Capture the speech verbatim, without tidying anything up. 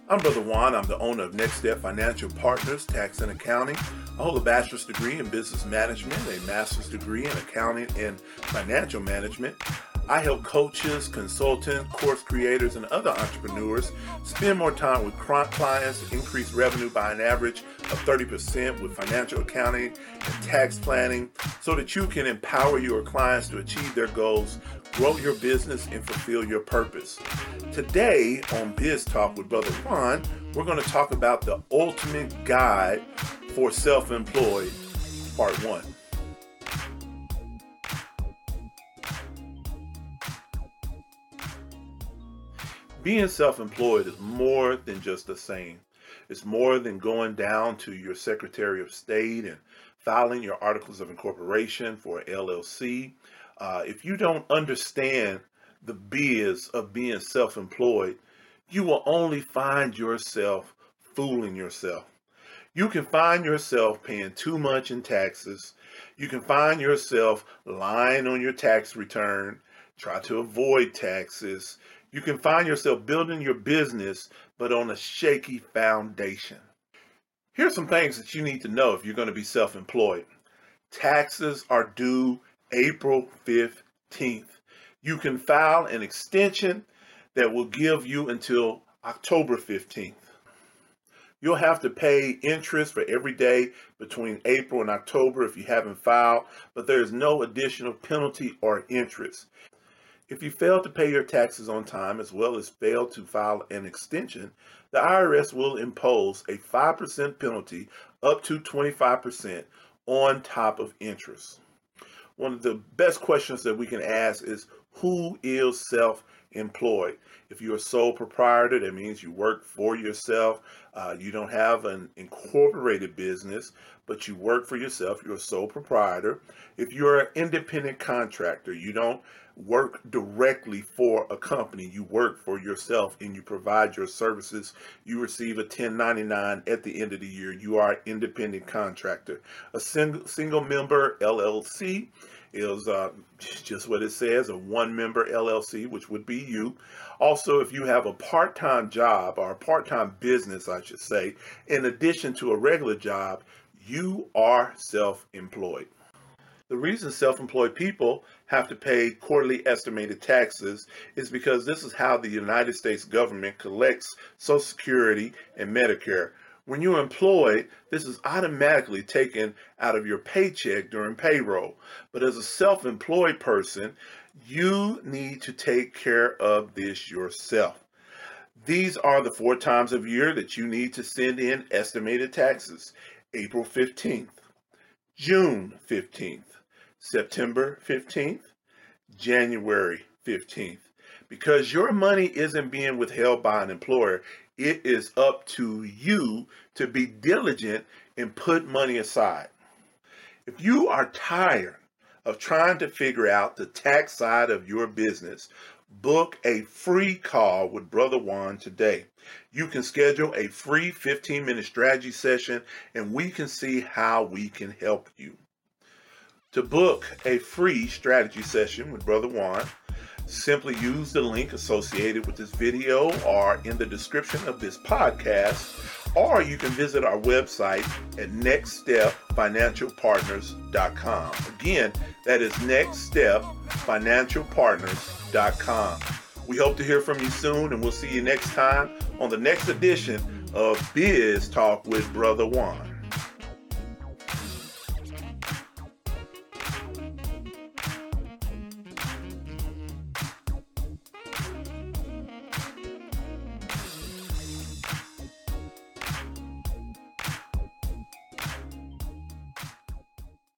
I'm Brother Juan. I'm the owner of Next Step Financial Partners, Tax and Accounting. I hold a bachelor's degree in business management, a master's degree in accounting and financial management. I help coaches, consultants, course creators, and other entrepreneurs spend more time with clients, increase revenue by an average of thirty percent with financial accounting and tax planning so that you can empower your clients to achieve their goals, grow your business, and fulfill your purpose. Today on Biz Talk with Brother Juan, we're going to talk about the ultimate guide for self-employed, part one. Being self-employed is more than just a saying. It's more than going down to your Secretary of State and filing your articles of incorporation for an L L C. Uh, if you don't understand the biz of being self-employed, you will only find yourself fooling yourself. You can find yourself paying too much in taxes. You can find yourself lying on your tax return, try to avoid taxes. You can find yourself building your business, but on a shaky foundation. Here's some things that you need to know if you're going to be self-employed. Taxes are due April fifteenth. You can file an extension that will give you until October fifteenth. You'll have to pay interest for every day between April and October if you haven't filed, but there is no additional penalty or interest. If you fail to pay your taxes on time as well as fail to file an extension, the I R S will impose a five percent penalty up to twenty-five percent on top of interest. One of the best questions that we can ask is, who is self-employed? If you're a sole proprietor, that means you work for yourself. Uh, you don't have an incorporated business, but you work for yourself. You're a sole proprietor. If you're an independent contractor, you don't work directly for a company. You work for yourself and you provide your services. You receive a ten ninety-nine at the end of the year. You are an independent contractor. A single, single member L L C is uh, just what it says, a one-member L L C, which would be you. Also, if you have a part-time job or a part-time business, I should say, in addition to a regular job, you are self-employed. The reason self-employed people have to pay quarterly estimated taxes is because this is how the United States government collects Social Security and Medicare. When you're employed, this is automatically taken out of your paycheck during payroll. But as a self-employed person, you need to take care of this yourself. These are the four times of year that you need to send in estimated taxes. April fifteenth, June fifteenth, September fifteenth, January fifteenth. Because your money isn't being withheld by an employer, it is up to you to be diligent and put money aside. If you are tired of trying to figure out the tax side of your business, book a free call with Brother Juan today. You can schedule a free fifteen minute strategy session and we can see how we can help you. To book a free strategy session with Brother Juan, simply use the link associated with this video or in the description of this podcast, or you can visit our website at next step financial partners dot com. Again, that is next step financial partners dot com. We hope to hear from you soon, and we'll see you next time on the next edition of Biz Talk with Brother Juan.